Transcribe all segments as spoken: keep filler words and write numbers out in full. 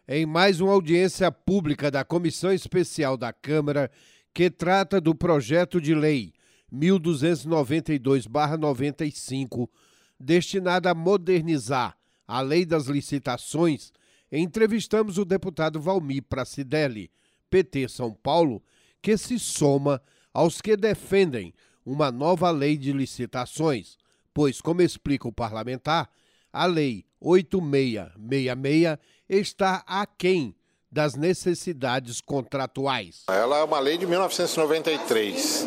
em mais uma audiência pública da Comissão Especial da Câmara que trata do projeto de lei mil duzentos e noventa e dois barra noventa e cinco, destinada a modernizar a Lei das Licitações, entrevistamos o deputado Valmir Pracidelli, P T São Paulo, que se soma aos que defendem uma nova lei de licitações, pois, como explica o parlamentar, a Lei oito mil seiscentos e sessenta e seis está aquém das necessidades contratuais. Ela é uma lei de mil novecentos e noventa e três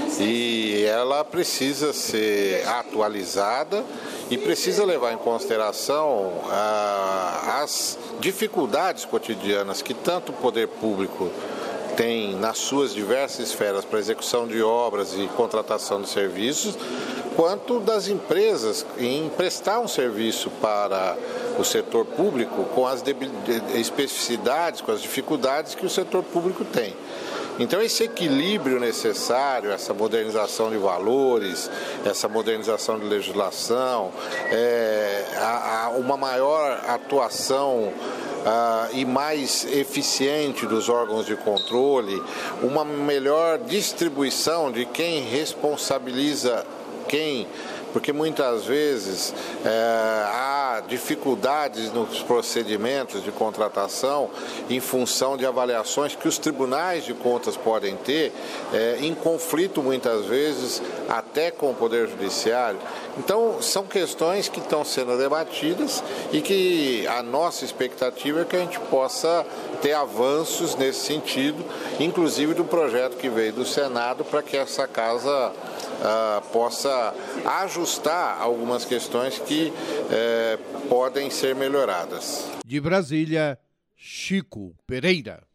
e ela precisa ser atualizada e precisa levar em consideração ah, as dificuldades cotidianas que tanto o poder público tem nas suas diversas esferas para execução de obras e contratação de serviços, quanto das empresas em prestar um serviço para o setor público com as especificidades, com as dificuldades que o setor público tem. Então, esse equilíbrio necessário, essa modernização de valores, essa modernização de legislação, é, a, a uma maior atuação Uh, e mais eficiente dos órgãos de controle, uma melhor distribuição de quem responsabiliza quem, porque muitas vezes é, há dificuldades nos procedimentos de contratação em função de avaliações que os tribunais de contas podem ter, é, em conflito muitas vezes até com o Poder Judiciário. Então, são questões que estão sendo debatidas e que a nossa expectativa é que a gente possa ter avanços nesse sentido, inclusive do projeto que veio do Senado, para que essa casa uh, possa ajustar algumas questões que uh, podem ser melhoradas. De Brasília, Chico Pereira.